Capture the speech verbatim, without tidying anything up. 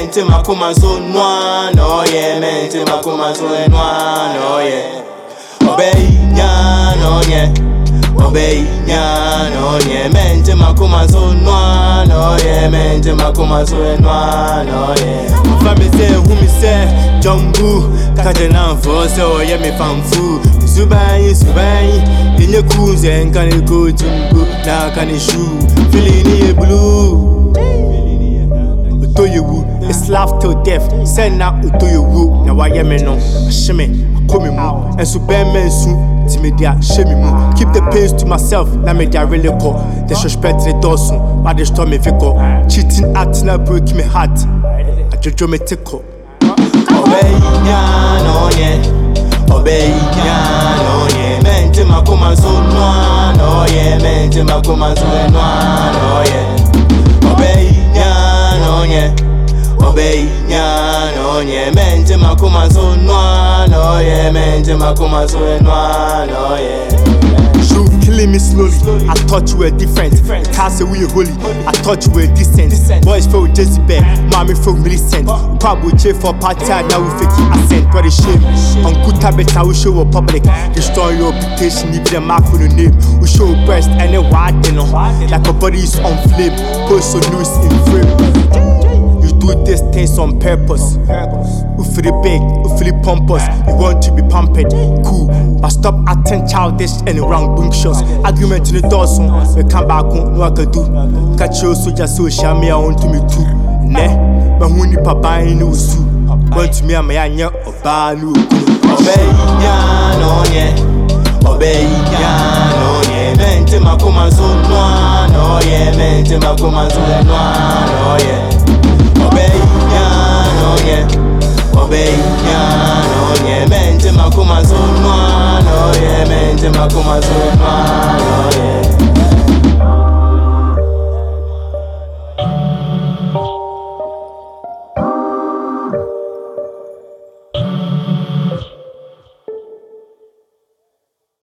mente makoma so noa no yeah mente makoma so noa no yeah obey nya no yeah obey nya no yeah mente makoma so noa no yeah mente makoma so noa no yeah family say who me say jumbo katena for so yeah me famfu subai subai inye kuze nkane go jumbo na kane shoe feeling blue it's laugh till death. Send now to your woo. Now I am no shame. I come in more. And so bear men soon. Timedia shame more. Keep the pains to myself. Now me dia really call. Disrespect the dozen. But they storm me vico. Cheating acting now break me heart. I just me tickle. Obey ya no yeah. Obey ya no yeah. Mente makoma so no no yeah. Mente makoma so no no yeah. Obey ya no yeah. Obey nya no yeah mente makoma so noa no yeah mente makoma so noa no yeah you killing me slowly I thought you were different can't say we holy I thought you were decent boys feel Jezebel mommy feel Millicent Pablo J for party now we fake accent what a shame on good habits I will show a public destroy your reputation if the mark for the name we show breast and a wide you know like a body is on flame post so news in frame do these things on purpose. You feel big, you feel pompous. You want to be pampered, cool. But stop acting childish and wrong bunctious. Argument in the dozen. We come back on what I do. Catch you so just so share me on to me too. Ne, but when you papa in no soup. Want to me a man or banu. Obey ya no yeah. Obey ya no yeah. Mente makoma so no no yeah. Mente makoma so no no yeah. Obey ya no yeah, obey ya no yeah, mente makoma so no no yeah, mente makoma so no no yeah.